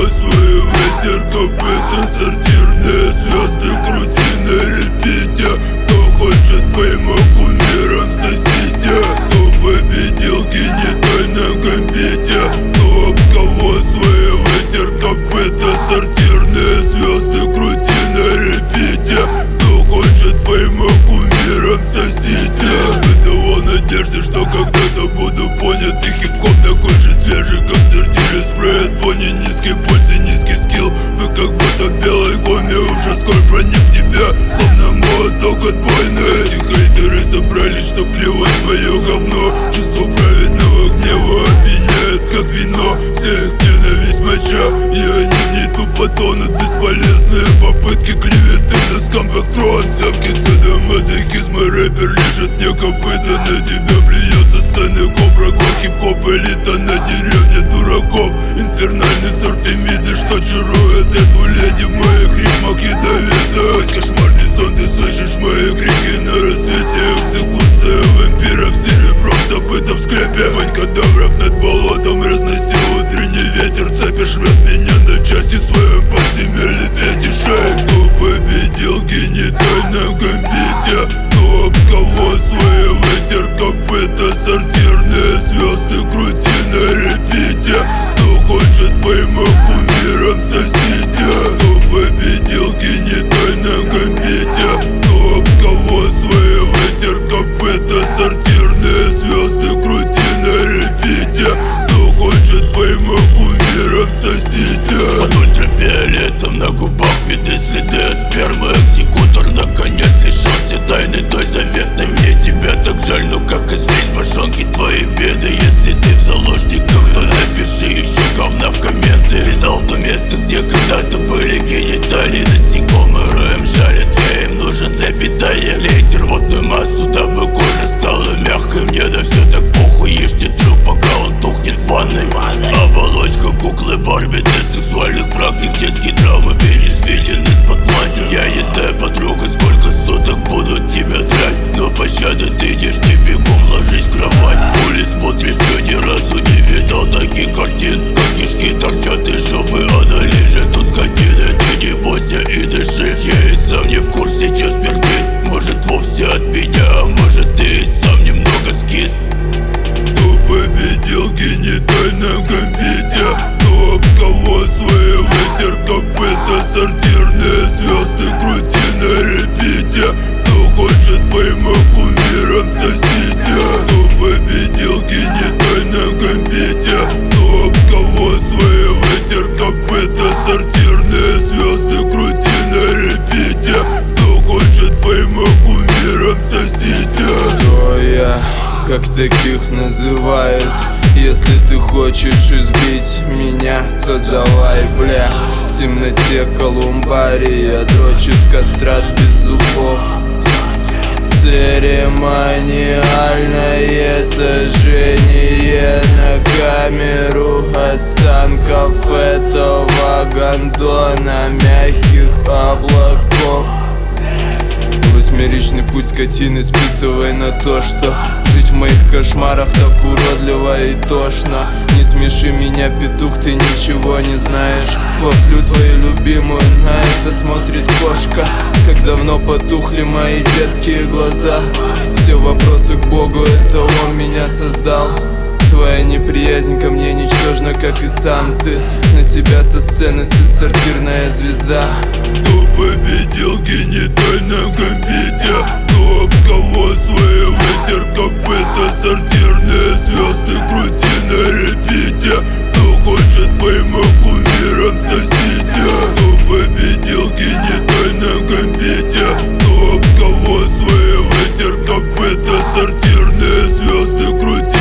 свой ветер, копыта, сортирные звезды, крути на репите. Кто хочет фейма, кумиром соседи. Кто победил генитально гамбите? Кто об кого свой ветер, копыта, сортирные звезды, крути на репите. Кто хочет фейма, кумиром соседи. Испытывал надежды, что когда-то буду понят. И хип-хоп такой же свежий, как в сортире. Спреет в фоне низкий пульс и низкий скилл. Вы как будто в белой гоме, уже скоро проник в тебя, словно молоток отбойный. Эти хейтеры собрались, чтоб плевать в мое говно. Чувство праведного гнева опьяняет, как вино. Вся их ненависть моча, и они в ней тупо тонут. Бесполезные попытки клеветы на скамбэк трон. Взятки садомазохизма, рэпер лежит не копыта. На тебя плюется сцены кобра, хип-хоп элита на деревне дураков. Инфернальный сорфемиды, что чарует эту леди. В моих ритмах ядовито. Сквозь кошмарный сон ты слышишь мои крики на рассвете. Экзекуция вампиров серебром в забытом склепе. Вонь кадавров над болотом разносил утренний ветер. Цепишь рвет меня на части в своем подземелье фетишей. Кто победил генитально гамбите? Кто об кого свой ветер, копыта, сортирные звезды, крути на репите. Кто хочет фейма, кумиром соседи. Кто победил генитально гамбите? Кто об кого свой ветер, копыта, сортирные звезды, крути на репите. Кто хочет фейма, кумиром соседи. Под ультрафиолетом на губах виды следы от спермы. Экзекутор наконец лишился тайны той заветной. Мне тебя так жаль, но как извлечь мошонки твои беды? Если ты в заложниках, то напиши еще говна в комменты. Вязал то место, где когда-то были гениталии. Насекомые роем жалят, я им нужен для питания. Лейте рвотную массу, дабы кожа стала мягкой. Мне да все так похуй, ешьте труп, пока он тухнет в ванной. Оболочка куклы Барби для сексуальных практик. Детские травмы, пенис виден из-под платья. Я ясная подруга, сколько суток будут тебя драть. Но пощады ты ешь, ты бегом ложись в кровать. Хули смотришь, что ни разу не видал таких картин. Как кишки торчат из жопы, она лежит у скотины. Ты не бойся и дыши, я и сам не в курсе, что смерть. Может вовсе от меня, а может ты и сам немного скис. Кто победил генитально гамбите? Кто об кого свой ветер, копыта, сортирные звезды, крути на репите. Кто хочет фейма, кумиром соседи. Кто победил генитально гамбите? Кто об кого свой ветер, копыта, сортирные звезды, крути на репите. Кто хочет фейма, кумиром соседи. Кто я? Как таких называют? Если ты хочешь избить меня, то давай, бля. В темноте колумбария дрочит кастрат без зубов. Церемониальное сожжение на камеру останков этого гондона мягких облаков. Восьмеричный путь скотины, списывай на то, что жить в моих кошмарах так уродливо и тошно. Не смеши меня, петух, ты ничего не знаешь. Вафлю твою любимую, на это смотрит кошка. Как давно потухли мои детские глаза. Все вопросы к Богу, это Он меня создал. Твоя неприязнь ко мне ничтожна, как и сам ты. На тебя со сцены сыт сортирная звезда. Кто победил генитально гамбите? Кто об кого свой ветер, копыта, сортирные звезды, крути на репите. Кто хочет фейма, кумиром соседи. Кто победил генитально гамбите? Кто об кого свой ветер, копыта, сортирные звезды, крути